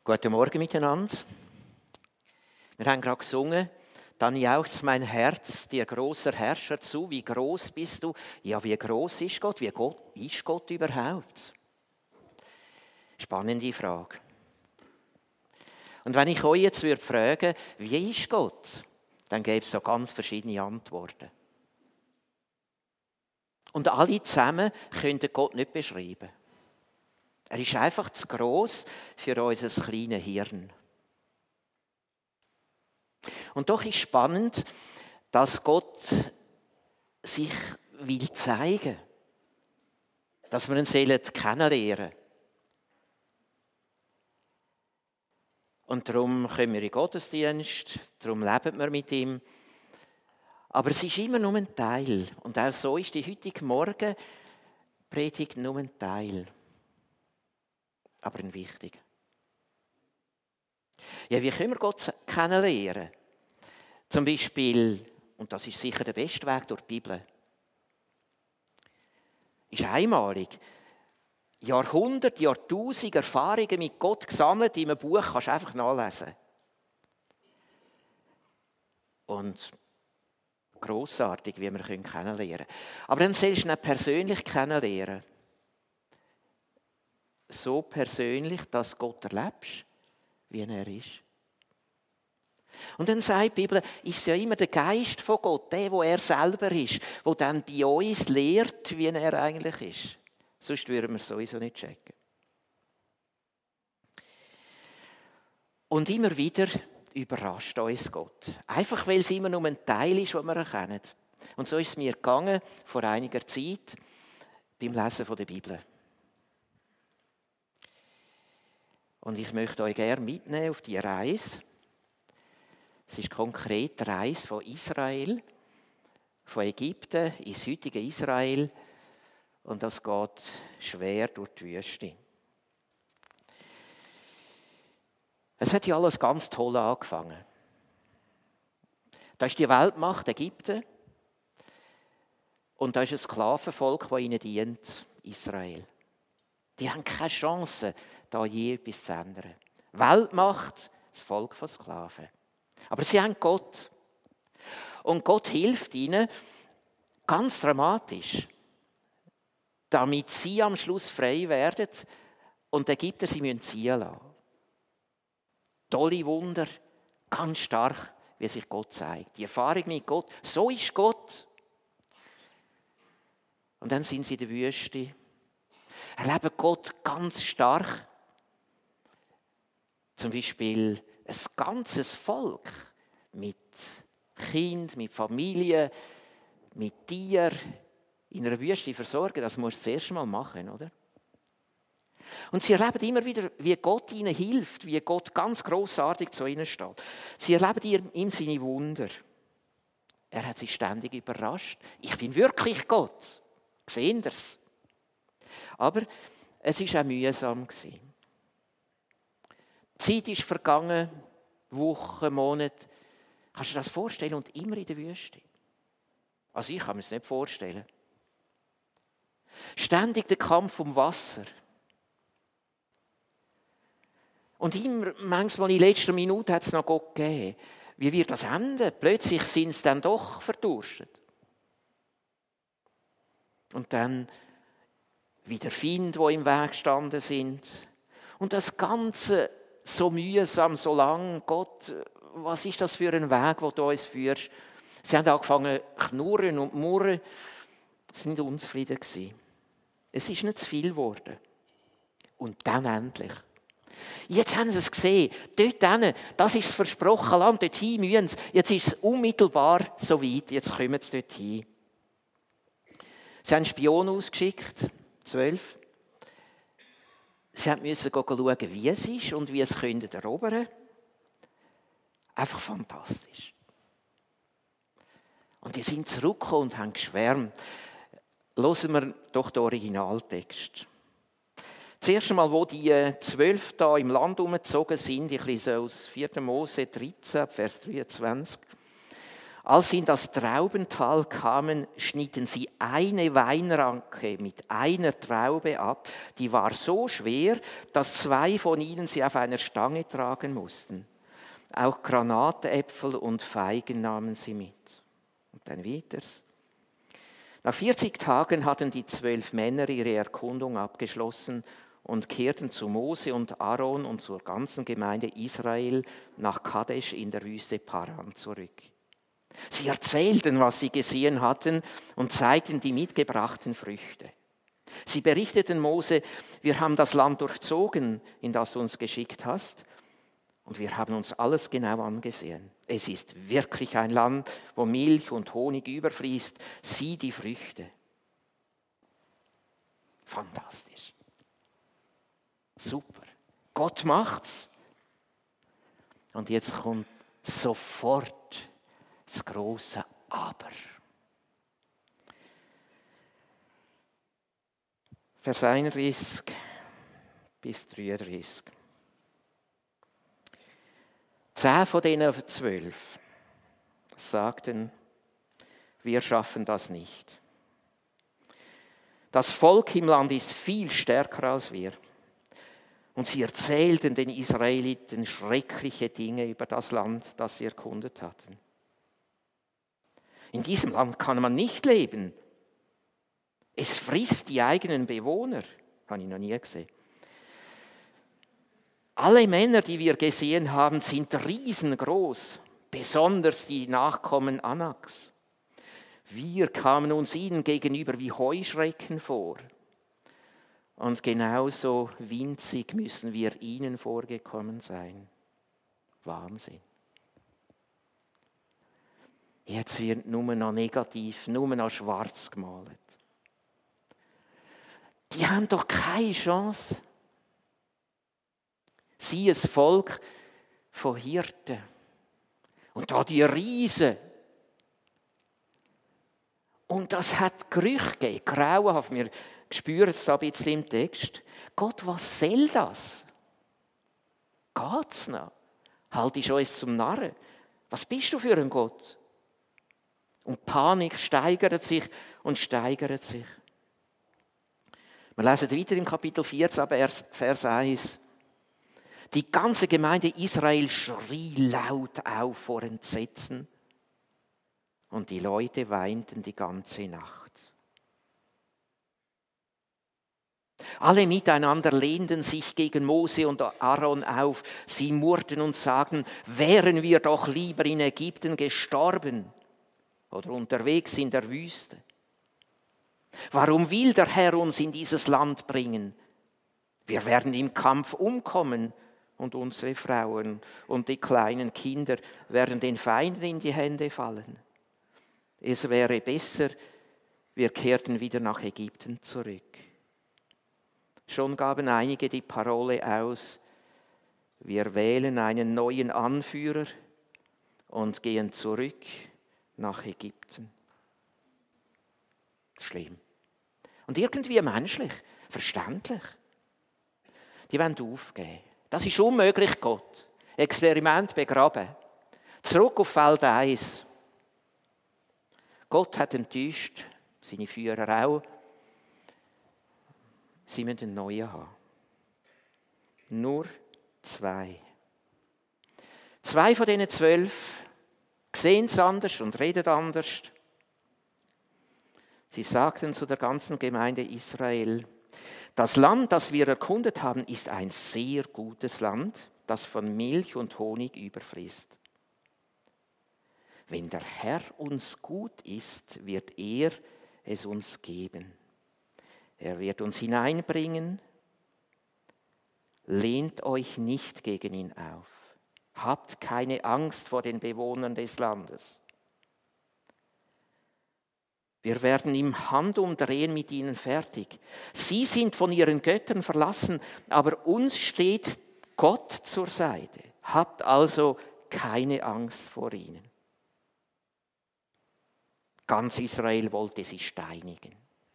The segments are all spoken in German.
Guten Morgen miteinander. Wir haben gerade gesungen, dann jauchzt mein Herz, dir großer Herrscher zu. Wie groß bist du? Ja, wie groß ist Gott? Wie Gott ist Gott überhaupt? Spannende Frage. Und wenn ich euch jetzt fragen würde, wie ist Gott? Dann gäbe es so ganz verschiedene Antworten. Und alle zusammen können Gott nicht beschreiben. Er ist einfach zu gross für unser kleines Hirn. Und doch ist spannend, dass Gott sich will zeigen, dass wir ihn kennenlernen sollen. Und darum kommen wir in den Gottesdienst, darum leben wir mit ihm. Aber es ist immer nur ein Teil. Und auch so ist die heutige Morgenpredigt nur ein Teil. Aber ein wichtiger. Ja, wie können wir Gott kennenlernen? Zum Beispiel, und das ist sicher der beste Weg durch die Bibel, ist einmalig. Jahrhunderte, Jahrtausende Erfahrungen mit Gott gesammelt in einem Buch, kannst du einfach nachlesen. Und grossartig, wie wir kennenlernen können. Aber dann sollst du ihn persönlich kennenlernen. So persönlich, dass du Gott erlebst, wie er ist. Und dann sagt die Bibel, ist es ja immer der Geist von Gott, der, wo er selber ist, der dann bei uns lehrt, wie er eigentlich ist. Sonst würden wir es sowieso nicht checken. Und immer wieder überrascht uns Gott. Einfach, weil es immer nur ein Teil ist, den wir erkennen. Und so ist es mir gegangen, vor einiger Zeit, beim Lesen der Bibel. Und ich möchte euch gerne mitnehmen auf die Reise. Es ist konkret die Reise von Israel, von Ägypten ins heutige Israel. Und das geht schwer durch die Wüste. Es hat ja alles ganz toll angefangen. Da ist die Weltmacht Ägypten und da ist ein Sklavenvolk, das ihnen dient, Israel. Die haben keine Chance, da je etwas zu ändern. Weltmacht, das Volk von Sklaven. Aber sie haben Gott. Und Gott hilft ihnen ganz dramatisch, damit sie am Schluss frei werden und die Ägypter sie müssen ziehen lassen. Tolle Wunder, ganz stark, wie sich Gott zeigt. Die Erfahrung mit Gott, so ist Gott. Und dann sind sie in der Wüste, erleben Gott ganz stark. Zum Beispiel ein ganzes Volk mit Kind, mit Familie, mit Tieren in einer Wüste versorgen. Das musst du das erste Mal machen, oder? Und sie erleben immer wieder, wie Gott ihnen hilft, wie Gott ganz grossartig zu ihnen steht. Sie erleben ihm seine Wunder. Er hat sie ständig überrascht. Ich bin wirklich Gott. Sehen Sie es? Aber es war auch mühsam. Die Zeit ist vergangen, Wochen, Monate. Kannst du dir das vorstellen? Und immer in der Wüste. Also ich kann mir das nicht vorstellen. Ständig der Kampf um Wasser. Und immer, manchmal in letzter Minute hat es noch Gott gegeben. Wie wird das enden? Plötzlich sind sie dann doch verdurstet. Und dann wieder Feinde, die im Weg gestanden sind. Und das Ganze so mühsam, so lang. Gott, was ist das für ein Weg, den du uns führst? Sie haben angefangen zu knurren und murren. Sie sind unzufrieden gewesen. Es ist nicht zu viel geworden. Und dann endlich. Jetzt haben sie es gesehen. Dort hin, das ist das versprochene Land, dorthin müssen sie. Jetzt ist es unmittelbar so weit, jetzt kommen sie dorthin. Sie haben Spionen ausgeschickt, 12. Sie mussten schauen, wie es ist und wie es erobern können. Einfach fantastisch. Und die sind zurückgekommen und haben geschwärmt. Hören wir doch den Originaltext. Das erste Mal, wo die 12 da im Land umgezogen sind, ich lese aus 4. Mose 13, Vers 23. Als sie in das Traubental kamen, schnitten sie eine Weinranke mit einer Traube ab, die war so schwer, dass 2 von ihnen sie auf einer Stange tragen mussten. Auch Granatäpfel und Feigen nahmen sie mit. Und dann weiters. Nach 40 Tagen hatten die 12 Männer ihre Erkundung abgeschlossen und kehrten zu Mose und Aaron und zur ganzen Gemeinde Israel nach Kadesh in der Wüste Paran zurück. Sie erzählten, was sie gesehen hatten und zeigten die mitgebrachten Früchte. Sie berichteten Mose, wir haben das Land durchzogen, in das du uns geschickt hast, und wir haben uns alles genau angesehen. Es ist wirklich ein Land, wo Milch und Honig überfließt. Sieh die Früchte. Fantastisch. Super. Gott macht's. Und jetzt kommt sofort das große Aber. Vers 31 bis 33. 10 von denen 12 sagten, wir schaffen das nicht. Das Volk im Land ist viel stärker als wir. Und sie erzählten den Israeliten schreckliche Dinge über das Land, das sie erkundet hatten. In diesem Land kann man nicht leben. Es frisst die eigenen Bewohner. Habe ich noch nie gesehen. Alle Männer, die wir gesehen haben, sind riesengroß, besonders die Nachkommen Anaks. Wir kamen uns ihnen gegenüber wie Heuschrecken vor. Und genauso winzig müssen wir ihnen vorgekommen sein. Wahnsinn. Jetzt wird nur noch negativ, nur noch schwarz gemalt. Die haben doch keine Chance. Sie, ein Volk von Hirten. Und da die Riesen. Und das hat Gerüche gegeben, grauenhaft. Wir spüren es da ein bisschen im Text. Gott, was soll das? Geht's noch? Halt dich uns zum Narren. Was bist du für ein Gott? Und Panik steigert sich und steigert sich. Wir lesen weiter im Kapitel 14, Vers 1. Die ganze Gemeinde Israel schrie laut auf vor Entsetzen und die Leute weinten die ganze Nacht. Alle miteinander lehnten sich gegen Mose und Aaron auf. Sie murrten und sagten, wären wir doch lieber in Ägypten gestorben oder unterwegs in der Wüste. Warum will der Herr uns in dieses Land bringen? Wir werden im Kampf umkommen und unsere Frauen und die kleinen Kinder werden den Feinden in die Hände fallen. Es wäre besser, wir kehrten wieder nach Ägypten zurück. Schon gaben einige die Parole aus, wir wählen einen neuen Anführer und gehen zurück nach Ägypten. Schlimm. Und irgendwie menschlich, verständlich. Die wollen aufgeben. Das ist unmöglich, Gott. Experiment begraben. Zurück auf Feld 1. Gott hat enttäuscht, seine Führer auch. Sie müssen einen neuen haben. Nur 2. 2 von diesen 12 sehen es anders und reden anders. Sie sagten zu der ganzen Gemeinde Israel, das Land, das wir erkundet haben, ist ein sehr gutes Land, das von Milch und Honig überfließt. Wenn der Herr uns gut ist, wird er es uns geben. Er wird uns hineinbringen. Lehnt euch nicht gegen ihn auf. Habt keine Angst vor den Bewohnern des Landes. Wir werden im Handumdrehen mit ihnen fertig. Sie sind von ihren Göttern verlassen, aber uns steht Gott zur Seite. Habt also keine Angst vor ihnen. Ganz Israel wollte sie steinigen.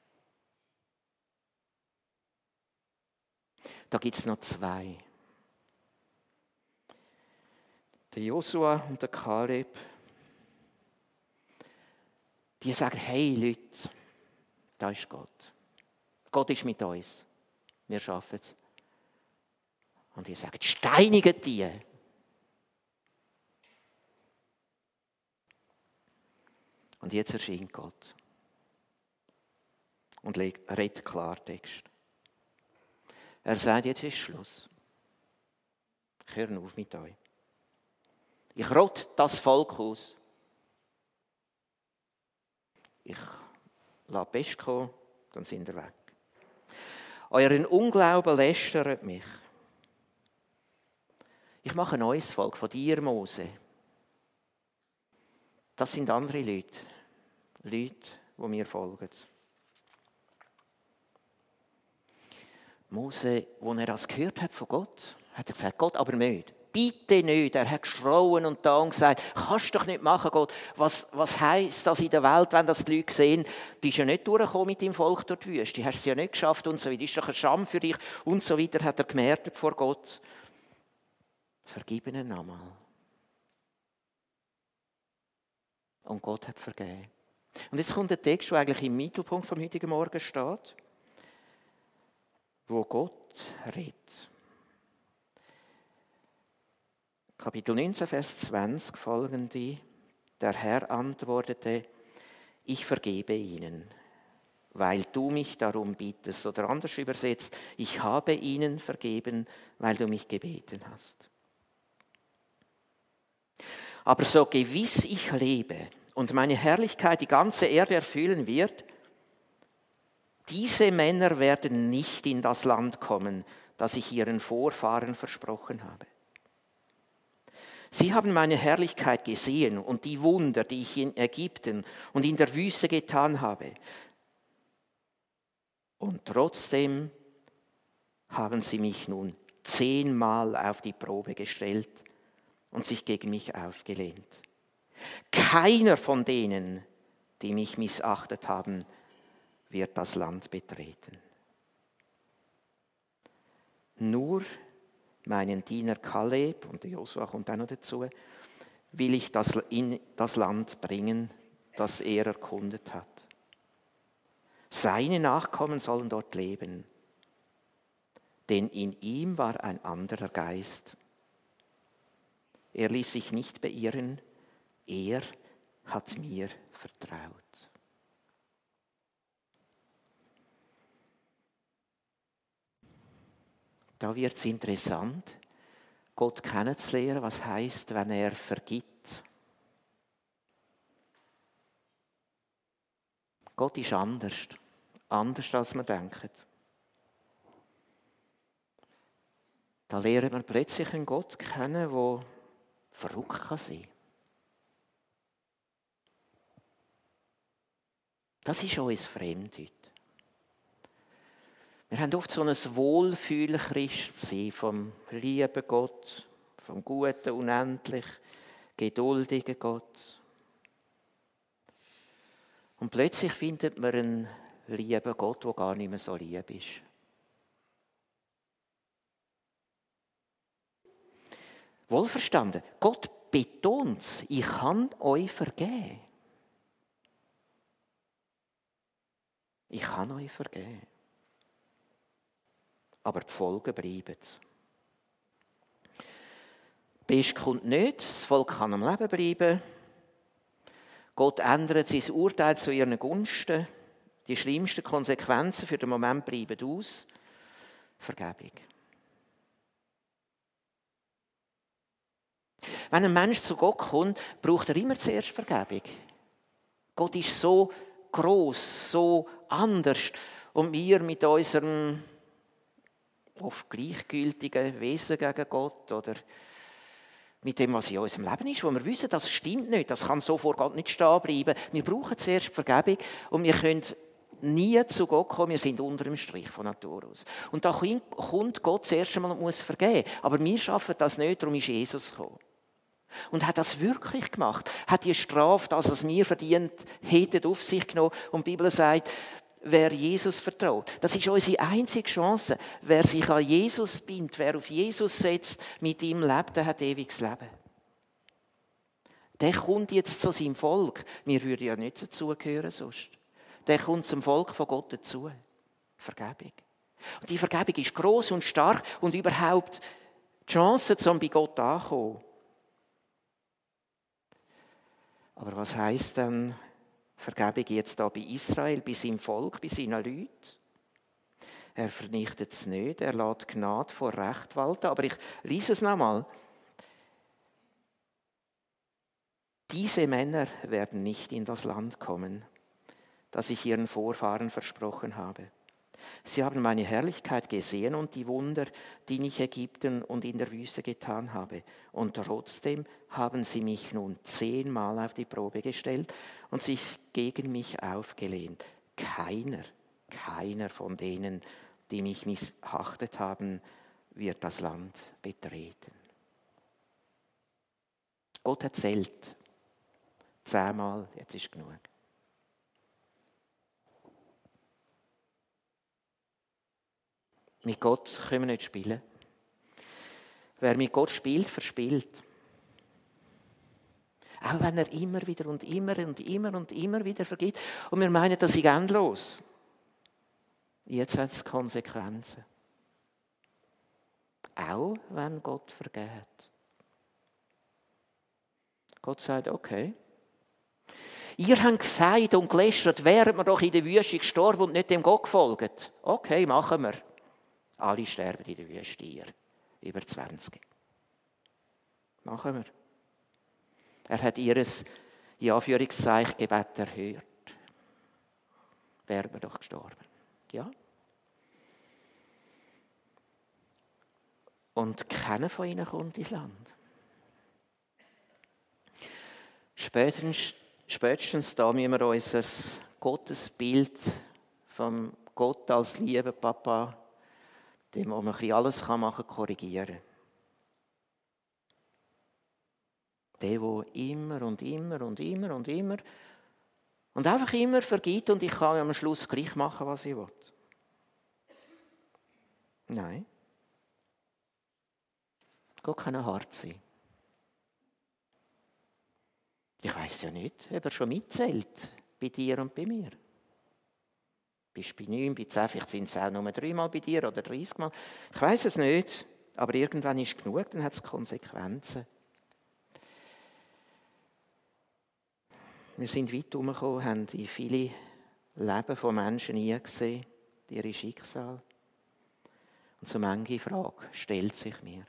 Da gibt es noch 2. Der Josua und der Kaleb. Die sagen, hey Leute, da ist Gott. Gott ist mit uns. Wir schaffen es. Und ihr sagt, steinigt die. Und jetzt erscheint Gott. Und redet Klartext. Er sagt, jetzt ist Schluss. Ich höre auf mit euch. Ich rotte das Volk aus. Ich lasse die Pest kommen, dann sind ihr weg. Euren Unglauben lästert mich. Ich mache ein neues Volk von dir, Mose. Das sind andere Leute. Leute, die mir folgen. Mose, als er das gehört hat von Gott, hat er gesagt, Gott, aber nicht. Bitte nicht. Er hat geschrauen und da und gesagt, kannst du doch nicht machen, Gott. Was heisst das in der Welt, wenn das die Leute sehen? Du bist ja nicht durchgekommen mit deinem Volk durch die Wüste. Du hast es ja nicht geschafft und so weiter. Ist doch eine Scham für dich und so weiter, hat er gemerkt vor Gott. Vergib ihnen einmal. Und Gott hat vergeben. Und jetzt kommt der Text, der eigentlich im Mittelpunkt vom heutigen Morgen steht, wo Gott redet. Kapitel 19, Vers 20 folgende. Der Herr antwortete, ich vergebe ihnen, weil du mich darum bittest. Oder anders übersetzt, ich habe ihnen vergeben, weil du mich gebeten hast. Aber so gewiss ich lebe und meine Herrlichkeit die ganze Erde erfüllen wird, diese Männer werden nicht in das Land kommen, das ich ihren Vorfahren versprochen habe. Sie haben meine Herrlichkeit gesehen und die Wunder, die ich in Ägypten und in der Wüste getan habe. Und trotzdem haben sie mich nun 10-mal auf die Probe gestellt und sich gegen mich aufgelehnt. Keiner von denen, die mich missachtet haben, wird das Land betreten. Nur meinen Diener Kaleb, und der Josua kommt auch noch dazu, will ich in das Land bringen, das er erkundet hat. Seine Nachkommen sollen dort leben, denn in ihm war ein anderer Geist. Er ließ sich nicht beirren, er hat mir vertraut. Da wird es interessant, Gott kennenzulernen, was heisst, wenn er vergibt. Gott ist anders als man denkt. Da lernt man plötzlich einen Gott kennen, der verrückt kann sein. Das ist uns fremd heute. Wir haben oft so ein Wohlfühl-Christsein vom lieben Gott, vom guten, unendlich geduldigen Gott. Und plötzlich findet man einen lieben Gott, der gar nicht mehr so lieb ist. Wohlverstanden, Gott betont es, ich kann euch vergeben. Ich kann euch vergeben. Aber die Folgen bleiben. Die Pest kommt nicht, das Volk kann am Leben bleiben. Gott ändert sein Urteil zu ihren Gunsten. Die schlimmsten Konsequenzen für den Moment bleiben aus. Vergebung. Wenn ein Mensch zu Gott kommt, braucht er immer zuerst Vergebung. Gott ist so gross, so anders. Und wir mit unserem oft gleichgültigen Wesen gegen Gott oder mit dem, was in unserem Leben ist, wo wir wissen, das stimmt nicht, das kann so vor Gott nicht stehen bleiben. Wir brauchen zuerst Vergebung und wir können nie zu Gott kommen, wir sind unter dem Strich von Natur aus. Und da kommt Gott zuerst einmal und muss vergeben. Aber wir schaffen das nicht, darum ist Jesus gekommen. Und hat das wirklich gemacht, hat die Strafe, das was wir verdient hätten, auf sich genommen. Und die Bibel sagt, wer Jesus vertraut, das ist unsere einzige Chance. Wer sich an Jesus bindet, wer auf Jesus setzt, mit ihm lebt, der hat ewiges Leben. Der kommt jetzt zu seinem Volk. Wir würden ja nicht dazugehören sonst. Der kommt zum Volk von Gott dazu. Vergebung. Und die Vergebung ist gross und stark und überhaupt die Chance, um bei Gott anzukommen. Aber was heisst dann Vergebung jetzt da bei Israel, bei seinem Volk, bei seinen Leuten? Er vernichtet es nicht, er lässt Gnade vor Recht walten. Aber ich lese es nochmal. Diese Männer werden nicht in das Land kommen, das ich ihren Vorfahren versprochen habe. Sie haben meine Herrlichkeit gesehen und die Wunder, die ich Ägypten und in der Wüste getan habe. Und trotzdem haben sie mich nun 10-mal auf die Probe gestellt und sich gegen mich aufgelehnt. Keiner von denen, die mich missachtet haben, wird das Land betreten. Gott hat zählt. 10-mal, jetzt ist genug. Mit Gott können wir nicht spielen. Wer mit Gott spielt, verspielt. Auch wenn er immer wieder und immer wieder vergibt. Und wir meinen, das ist endlos. Jetzt hat es Konsequenzen. Auch wenn Gott vergeht. Gott sagt, okay. Ihr habt gesagt und gelästert, wären wir doch in der Wüste gestorben und nicht dem Gott gefolgt. Okay, machen wir. Alle sterben in der Wüste hier. Über 20. Machen wir. Er hat ihr in Anführungszeichen Gebet erhört. Wären wir doch gestorben. Ja. Und keiner von ihnen kommt ins Land. Spätestens da müssen wir unser Gottesbild vom Gott als lieber Papa, dem wo man alles machen kann, korrigieren. Der immer und einfach immer vergibt und ich kann am Schluss gleich machen, was ich will. Nein. Gott kann hart sein. Ich weiss ja nicht, ob er schon mitzählt, bei dir und bei mir. Bist du bei 9, bei 10, vielleicht sind es auch nur 3-mal bei dir oder 30-mal. Ich weiss es nicht, aber irgendwann ist es genug, dann hat es Konsequenzen. Wir sind weit herumgekommen, haben in viele Leben von Menschen hineingesehen, ihre Schicksal. Und so manche Frage stellt sich mir.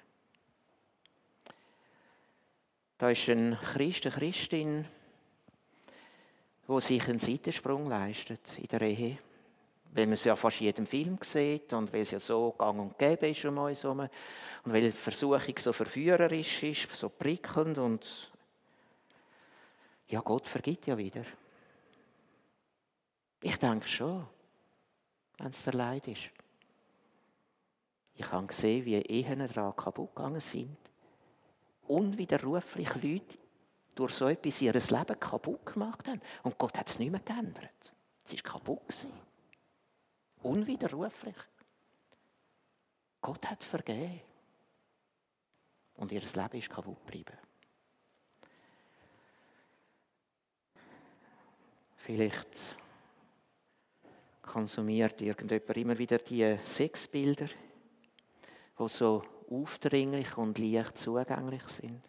Da ist ein Christ, eine Christin, die sich einen Seitensprung leistet in der Ehe. Weil man es ja fast in jedem Film sieht und weil es ja so gang und gäbe ist um uns herum. Und weil die Versuchung so verführerisch ist, so prickelnd und ja, Gott vergibt ja wieder. Ich denke schon, wenn es der Leid ist. Ich habe gesehen, wie Ehen daran kaputt gegangen sind. Unwiderruflich Leute durch so etwas ihr Leben kaputt gemacht haben. Und Gott hat es nicht mehr geändert. Es war kaputt gewesen. Unwiderruflich. Gott hat vergeben. Und ihr Leben ist kaputt geblieben. Vielleicht konsumiert irgendjemand immer wieder die Sexbilder, die so aufdringlich und leicht zugänglich sind.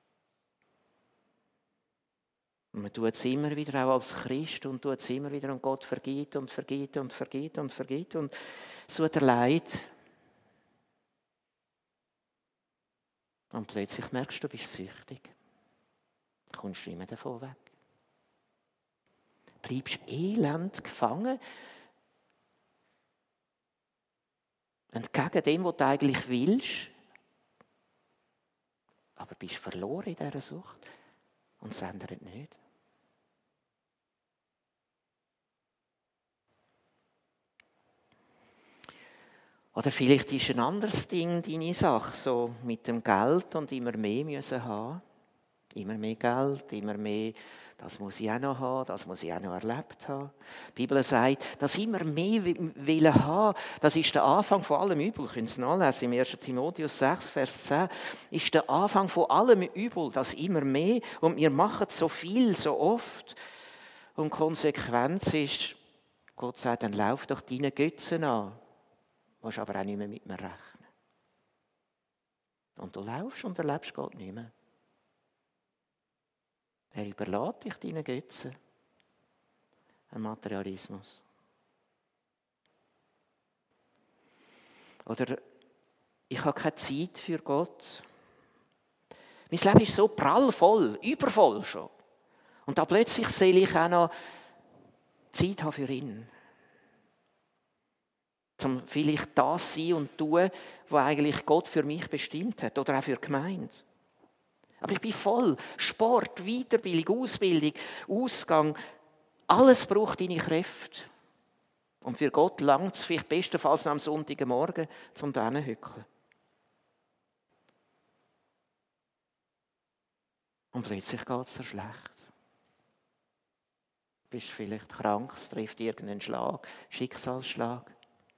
Und man tut es immer wieder auch als Christ und tut es immer wieder und Gott vergibt und so der Leid. Und plötzlich merkst du, du bist süchtig. Du kommst nicht mehr davon weg. Du bleibst elend gefangen. Entgegen dem, was du eigentlich willst. Aber bist verloren in dieser Sucht. Und es ändert nicht. Oder vielleicht ist ein anderes Ding deine Sache, so mit dem Geld und immer mehr müssen haben. Immer mehr Geld, immer mehr, das muss ich auch noch haben, das muss ich auch noch erlebt haben. Die Bibel sagt, dass immer mehr wollen haben, das ist der Anfang von allem Übel. Ihr könnt es nachlesen, im 1. Timotheus 6, Vers 10, ist der Anfang von allem Übel, das immer mehr und wir machen so viel, so oft. Und die Konsequenz ist, Gott sagt, dann lauf doch deine Götzen an, du musst aber auch nicht mehr mit mir rechnen. Und du laufst und erlebst Gott nicht mehr. Er überlässt dich deinen Götzen. Ein Materialismus. Oder ich habe keine Zeit für Gott. Mein Leben ist so prallvoll, übervoll schon. Und da plötzlich soll ich auch noch Zeit haben für ihn. Um vielleicht das sein und tun, was eigentlich Gott für mich bestimmt hat. Oder auch für die Gemeinde. Aber ich bin voll. Sport, Weiterbildung, Ausbildung, Ausgang. Alles braucht deine Kräfte. Und für Gott langt es vielleicht bestenfalls noch am Sonntagmorgen, um da hinzuhöckeln. Und plötzlich geht es dir schlecht. Du bist vielleicht krank, es trifft irgendeinen Schlag, Schicksalsschlag.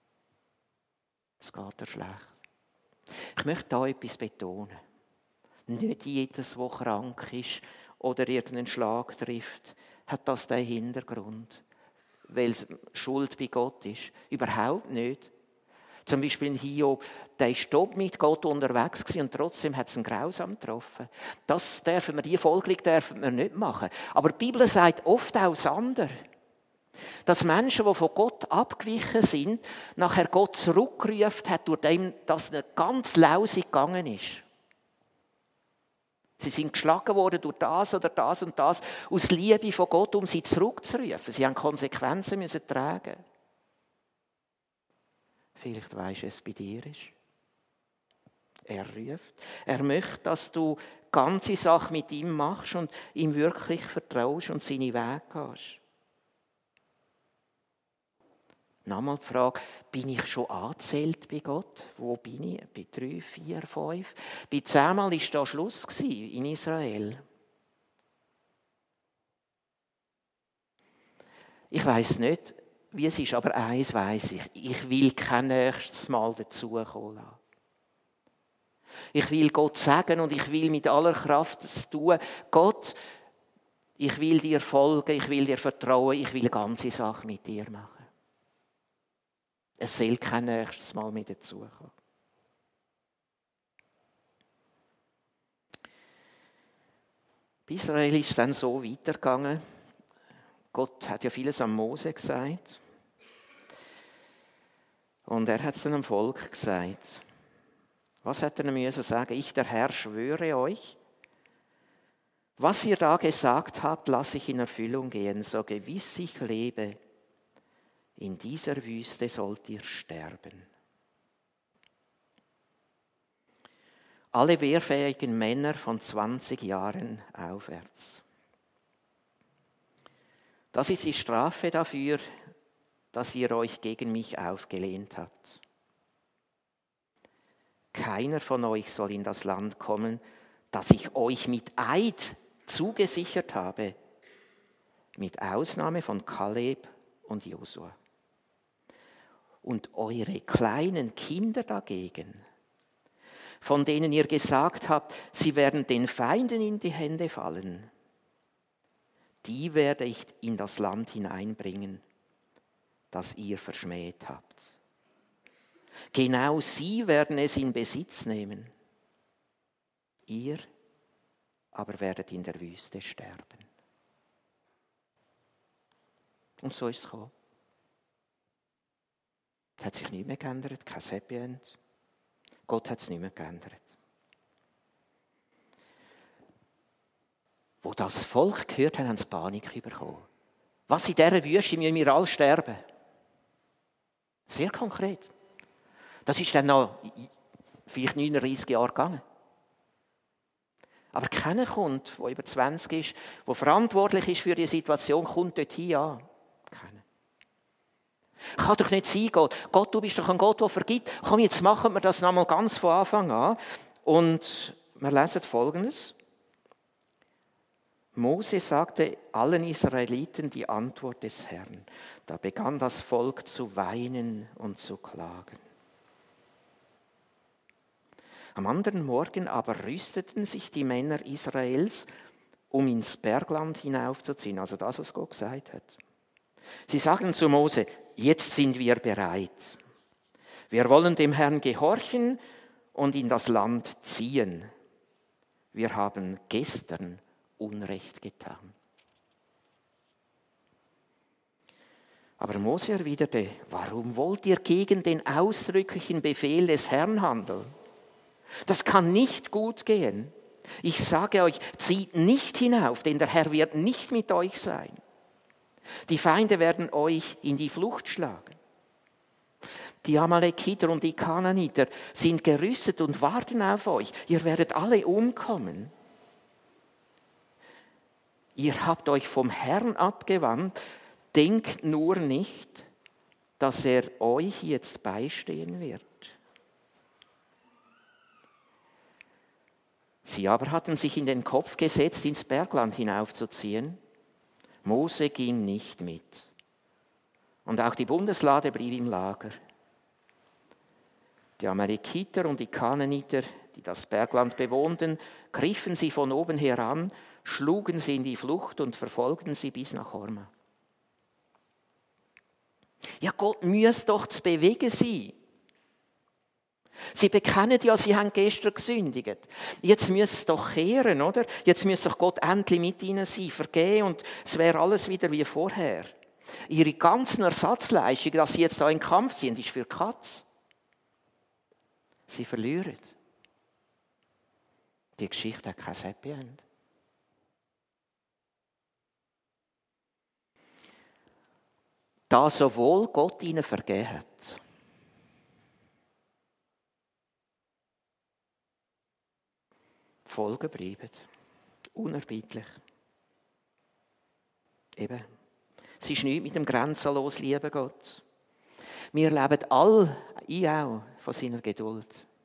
Es geht dir schlecht. Ich möchte da etwas betonen. Nicht jedes, der krank ist oder irgendeinen Schlag trifft, hat das den Hintergrund, weil es Schuld bei Gott ist. Überhaupt nicht. Zum Beispiel in Hiob, der war mit Gott unterwegs und trotzdem hat es ihn grausam getroffen. Die Folgerung dürfen wir nicht machen. Aber die Bibel sagt oft auch das andere. Dass Menschen, die von Gott abgewichen sind, nachher Gott zurückgerufen hat, durch dem, dass es ganz lausig gegangen ist. Sie sind geschlagen worden durch das oder das und das aus Liebe von Gott, um sie zurückzurufen. Sie haben Konsequenzen müssen tragen. Vielleicht weisst du, es bei dir ist. Er ruft. Er möchte, dass du die ganze Sache mit ihm machst und ihm wirklich vertraust und seine Wege gehst. Nochmal die Frage, bin ich schon angezählt bei Gott? Wo bin ich? Bei 3, 4, 5? Bei 10-mal war da Schluss in Israel. Ich weiss nicht, wie es ist, aber eins weiss ich. Ich will kein nächstes Mal dazukommen lassen. Ich will Gott sagen und ich will mit aller Kraft es tun. Gott, ich will dir folgen, ich will dir vertrauen, ich will die ganze Sache mit dir machen. Es soll kein nächstes Mal mehr dazukommen. Bei Israel ist es dann so weitergegangen. Gott hat ja vieles an Mose gesagt. Und er hat es dann dem Volk gesagt. Was hat er müssen sagen? Ich, der Herr, schwöre euch, was ihr da gesagt habt, lasse ich in Erfüllung gehen, so gewiss ich lebe. In dieser Wüste sollt ihr sterben. Alle wehrfähigen Männer von 20 Jahren aufwärts. Das ist die Strafe dafür, dass ihr euch gegen mich aufgelehnt habt. Keiner von euch soll in das Land kommen, das ich euch mit Eid zugesichert habe, mit Ausnahme von Kaleb und Josua. Und eure kleinen Kinder dagegen, von denen ihr gesagt habt, sie werden den Feinden in die Hände fallen, die werde ich in das Land hineinbringen, das ihr verschmäht habt. Genau sie werden es in Besitz nehmen. Ihr aber werdet in der Wüste sterben. Und so ist es gekommen. Es hat sich nichts mehr geändert, kein Happy End. Gott hat es nicht mehr geändert. Wo das Volk gehört hat, haben sie Panik bekommen. Was in dieser Wüste müssen wir alle sterben? Sehr konkret. Das ist dann noch vielleicht 39 Jahre gegangen. Aber keiner kommt, der über 20 ist, der verantwortlich ist für die Situation, kommt dorthin an. Keiner. Kann doch nicht sein, Gott. Gott, du bist doch ein Gott, der vergibt. Komm, jetzt machen wir das nochmal ganz von Anfang an. Und wir lesen Folgendes. Mose sagte allen Israeliten die Antwort des Herrn. Da begann das Volk zu weinen und zu klagen. Am anderen Morgen aber rüsteten sich die Männer Israels, um ins Bergland hinaufzuziehen, also das, was Gott gesagt hat. Sie sagten zu Mose, jetzt sind wir bereit. Wir wollen dem Herrn gehorchen und in das Land ziehen. Wir haben gestern Unrecht getan. Aber Mose erwiderte, warum wollt ihr gegen den ausdrücklichen Befehl des Herrn handeln? Das kann nicht gut gehen. Ich sage euch, zieht nicht hinauf, denn der Herr wird nicht mit euch sein. Die Feinde werden euch in die Flucht schlagen. Die Amalekiter und die Kanaaniter sind gerüstet und warten auf euch. Ihr werdet alle umkommen. Ihr habt euch vom Herrn abgewandt. Denkt nur nicht, dass er euch jetzt beistehen wird. Sie aber hatten sich in den Kopf gesetzt, ins Bergland hinaufzuziehen. Mose ging nicht mit. Und auch die Bundeslade blieb im Lager. Die Amalekiter und die Kanaaniter, die das Bergland bewohnten, griffen sie von oben heran, schlugen sie in die Flucht und verfolgten sie bis nach Horma. Ja, Gott müsse doch zu bewegen sein. Sie bekennen ja, sie haben gestern gesündigt. Jetzt müssen sie doch kehren, oder? Jetzt müsse doch Gott endlich mit ihnen sein, vergeben und es wäre alles wieder wie vorher. Ihre ganzen Ersatzleistungen, dass sie jetzt da in Kampf sind, ist für Katz. Sie verlieren. Die Geschichte hat kein Happy End. Da sowohl Gott ihnen vergeben hat, Folgen bleiben. Unerbittlich. Eben. Es ist nichts mit dem grenzenlos lieben Gott. Wir leben alle, ich auch, von seiner Geduld.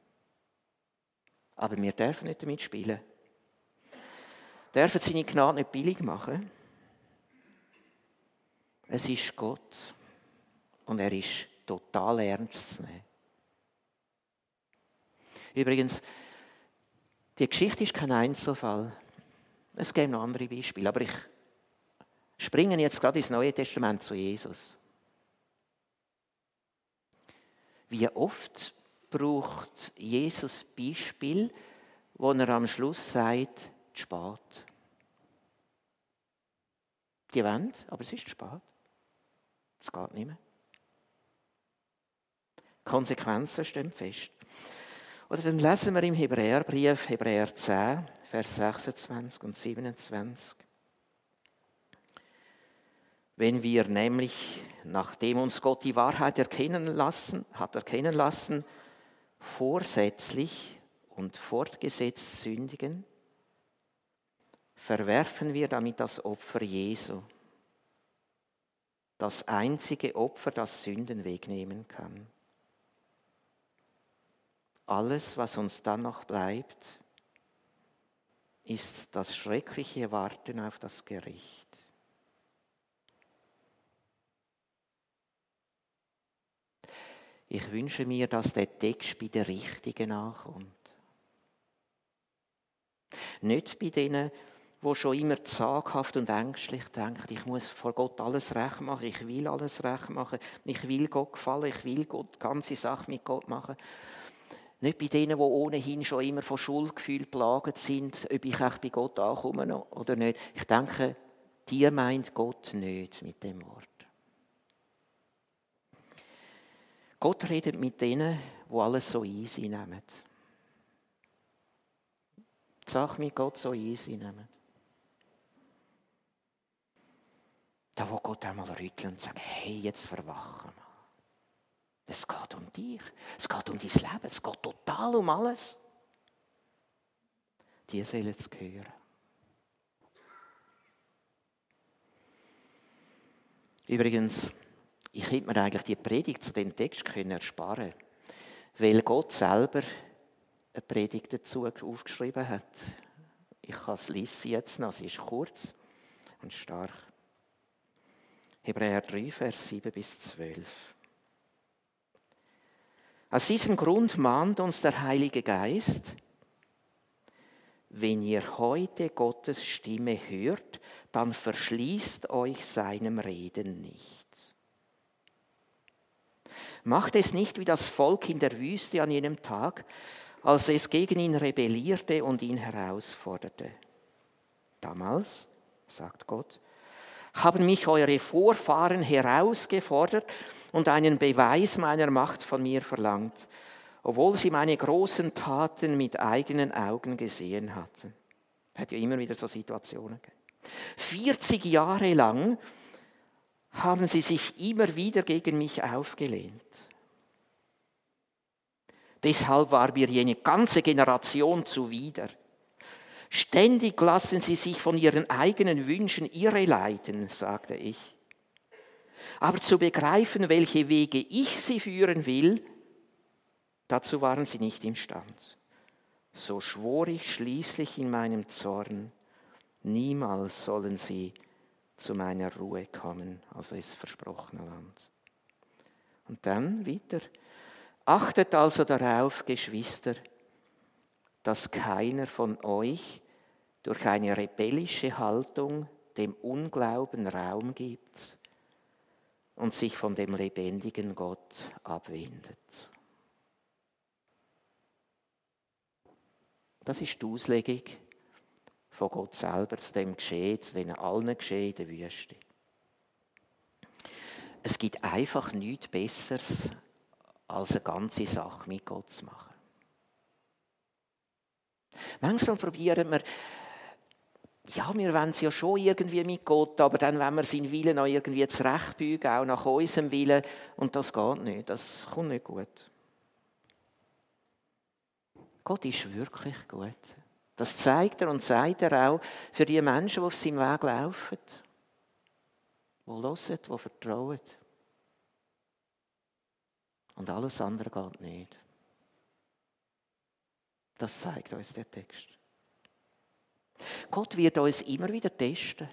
Aber wir dürfen nicht damit spielen. Wir dürfen seine Gnade nicht billig machen. Es ist Gott. Und er ist total ernst zu nehmen. Übrigens, die Geschichte ist kein Einzelfall. Es gibt noch andere Beispiele. Aber ich springe jetzt gerade ins Neue Testament zu Jesus. Wie oft braucht Jesus Beispiel, wo er am Schluss sagt, zu spät. Die wollen, aber es ist zu spät. Es geht nicht mehr. Die Konsequenzen stehen fest. Oder dann lesen wir im Hebräerbrief, Hebräer 10, Vers 26 und 27. Wenn wir nämlich, nachdem uns Gott die Wahrheit erkennen lassen, vorsätzlich und fortgesetzt sündigen, verwerfen wir damit das Opfer Jesu, das einzige Opfer, das Sünden wegnehmen kann. Alles, was uns dann noch bleibt, ist das schreckliche Warten auf das Gericht. Ich wünsche mir, dass der Text bei den Richtigen ankommt. Nicht bei denen, die schon immer zaghaft und ängstlich denken, ich muss vor Gott alles recht machen, ich will alles recht machen, ich will Gott gefallen, ich will Gott die ganze Sache mit Gott machen. Nicht bei denen, die ohnehin schon immer von Schuldgefühl geplagt sind, ob ich auch bei Gott ankomme oder nicht. Ich denke, die meint Gott nicht mit dem Wort. Gott redet mit denen, die alles so easy nehmen. Die Sache mit Gott so easy nehmen. Da wo Gott einmal rüttelt und sagt, hey, jetzt verwachen wir. Es geht um dich, es geht um dein Leben, es geht total um alles. Die sollen es hören. Übrigens, ich hätte mir eigentlich die Predigt zu dem Text ersparen können, weil Gott selber eine Predigt dazu aufgeschrieben hat. Ich lese sie jetzt noch, sie ist kurz und stark. Hebräer 3, Vers 7 bis 12. Aus diesem Grund mahnt uns der Heilige Geist: Wenn ihr heute Gottes Stimme hört, dann verschließt euch seinem Reden nicht. Macht es nicht wie das Volk in der Wüste an jenem Tag, als es gegen ihn rebellierte und ihn herausforderte. Damals, sagt Gott, haben mich eure Vorfahren herausgefordert und einen Beweis meiner Macht von mir verlangt, obwohl sie meine großen Taten mit eigenen Augen gesehen hatten. Es hat ja immer wieder so Situationen gegeben. 40 Jahre lang haben sie sich immer wieder gegen mich aufgelehnt. Deshalb war mir jene ganze Generation zuwider. Ständig lassen sie sich von ihren eigenen Wünschen irreleiten, sagte ich. Aber zu begreifen, welche Wege ich sie führen will, dazu waren sie nicht imstand. So schwor ich schließlich in meinem Zorn, niemals sollen sie zu meiner Ruhe kommen, also ins versprochene Land. Und dann wieder: Achtet also darauf, Geschwister, dass keiner von euch durch eine rebellische Haltung dem Unglauben Raum gibt und sich von dem lebendigen Gott abwendet. Das ist die Auslegung von Gott selber zu dem Geschehen, zu den allen Geschehen in der Wüste. Es gibt einfach nichts Besseres, als eine ganze Sache mit Gott zu machen. Manchmal probieren wir, wir wollen es ja schon irgendwie mit Gott, aber dann wollen wir seinen Willen auch irgendwie zurechtbeugen, auch nach unserem Willen, und das geht nicht, das kommt nicht gut. Gott ist wirklich gut. Das zeigt er und sagt er auch für die Menschen, die auf seinem Weg laufen, die hören, die vertrauen. Und alles andere geht nicht. Das zeigt uns der Text. Gott wird uns immer wieder testen,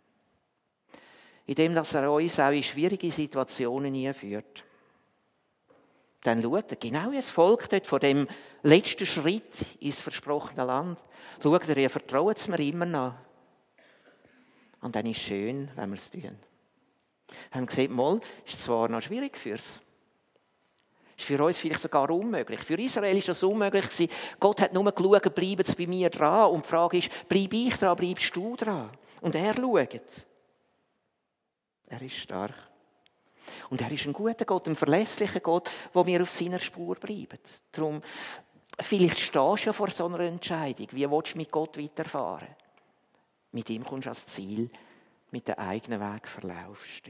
indem er uns auch in schwierige Situationen einführt. Dann schaut er, genau wie das Volk dort von dem letzten Schritt ins versprochene Land, schaut er, ihr vertraut es mir immer noch. Und dann ist es schön, wenn wir es tun. Wir haben gesehen, mal, ist zwar noch schwierig fürs. Ist für uns vielleicht sogar unmöglich. Für Israel ist das unmöglich gewesen. Gott hat nur geschaut, bleibt es bei mir dran. Und die Frage ist, bleibe ich dran, bleibst du dran? Und er schaut. Er ist stark. Und er ist ein guter Gott, ein verlässlicher Gott, wo wir auf seiner Spur bleiben. Darum, vielleicht stehst du ja vor so einer Entscheidung. Wie willst du mit Gott weiterfahren? Mit ihm kommst du ans Ziel, mit dem eigenen Weg verlaufst du.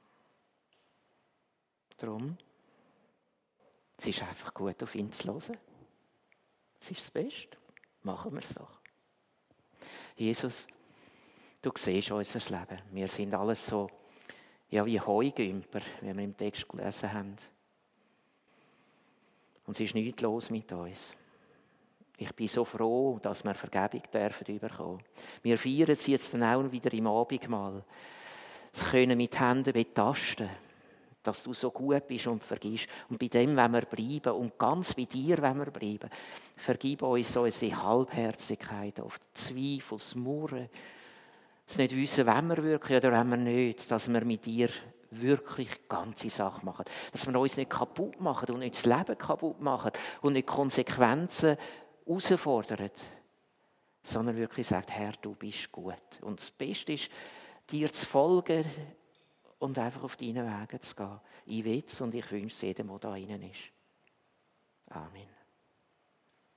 Darum, es ist einfach gut, auf ihn zu hören. Es ist das Beste. Machen wir es doch. Jesus, du siehst unser Leben. Wir sind alles so, wie Heugümper, wie wir im Text gelesen haben. Und es ist nichts los mit uns. Ich bin so froh, dass wir Vergebung dürfen bekommen. Wir feiern sie jetzt dann auch wieder im Abendmahl. Es können mit Händen betasten, dass du so gut bist und vergibst. Und bei dem wollen wir bleiben und ganz bei dir wollen wir bleiben. Vergib uns unsere Halbherzigkeit, oft Zweifel, das Murren, das nicht wissen, wenn wir wirklich oder wenn wir nicht, dass wir mit dir wirklich ganze Sache machen. Dass wir uns nicht kaputt machen und nicht das Leben kaputt machen und nicht Konsequenzen herausfordern, sondern wirklich sagt, Herr, du bist gut. Und das Beste ist, dir zu folgen und einfach auf deinen Wegen zu gehen. Ich will es und ich wünsche es jedem, der da drinnen ist. Amen.